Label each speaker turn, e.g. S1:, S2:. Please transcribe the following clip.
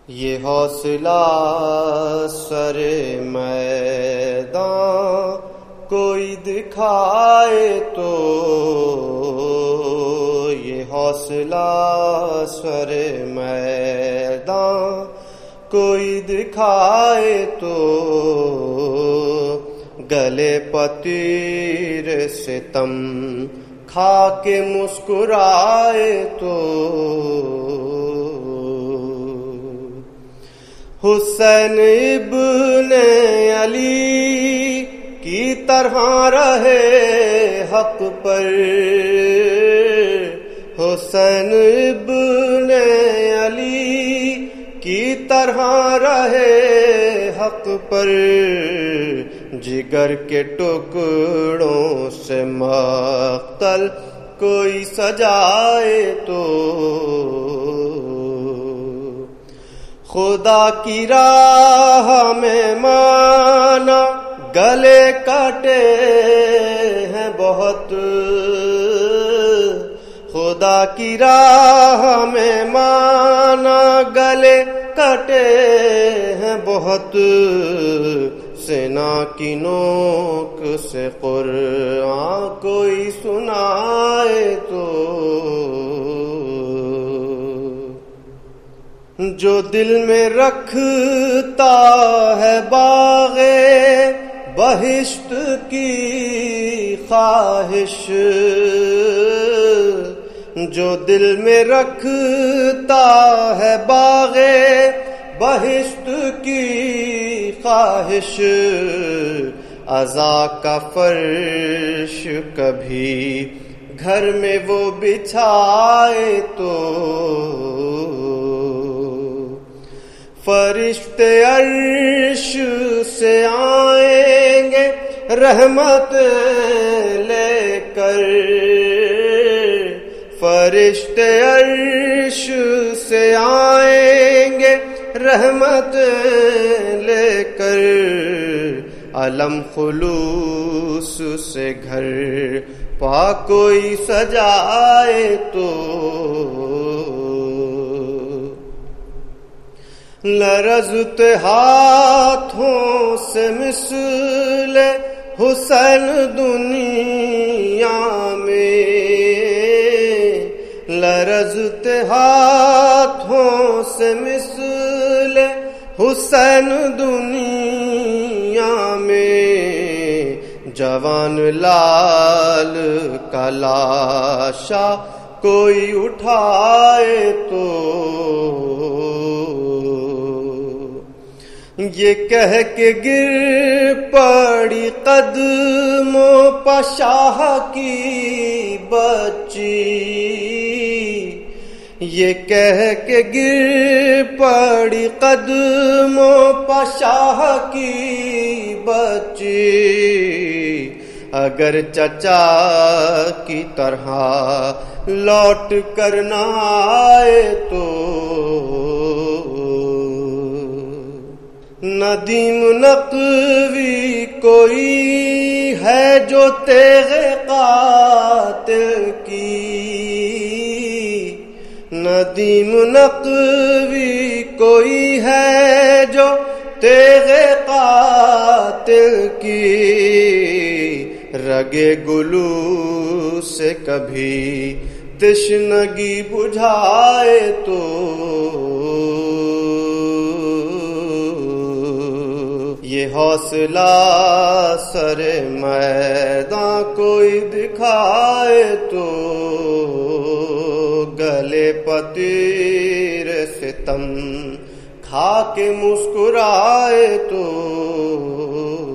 S1: یہ حوصلہ سر میدان کوئی دکھائے تو، یہ حوصلہ سر میدان کوئی دکھائے تو، گلے پتیر ستم کھا کے مسکرائے تو، حسین ابن علی کی طرح رہے حق پر، حسین ابن علی کی طرح رہے حق پر، جگر کے ٹکڑوں سے مقتل کوئی سجائے تو، خدا کی راہ میں مانا گلے کاٹے ہیں بہت، خدا کی راہ میں مانا گلے کٹے ہیں بہت، سینا کی نوک سے قرآن کوئی سنائے تو، جو دل میں رکھتا ہے باغ بہشت کی خواہش، جو دل میں رکھتا ہے باغ بہشت کی خواہش، عزا کا فرش کبھی گھر میں وہ بچھائے تو، فرشتے عرش سے آئیں گے رحمت لے کر، فرشتے عرش سے آئیں گے رحمت لے کر، علم خلوص سے گھر پاک کوئی سجائے تو، لرزتے ہاتھوں سے مثل حسین دنیا میں، لرزتے ہاتھوں سے مثل حسین دنیا میں، جوان لال کا لاشا کوئی اٹھائے تو، یہ کہہ کے گر پڑی قدموں پہ شاہ کی بچی، یہ کہہ کے گر پڑی قدموں پہ شاہ کی بچی، اگر چچا کی طرح لوٹ کر نہ آئے تو، ندیم نقوی کوئی ہے جو تیغ قاتل کی، ندیم نقوی کوئی ہے جو تیغ قاتل کی، رگے گلو سے کبھی تشنگی بجھائے تو، یہ حوصلہ سر میدان کوئی دکھائے تو، گلے پتیر ستم کھا کے مسکرائے تو،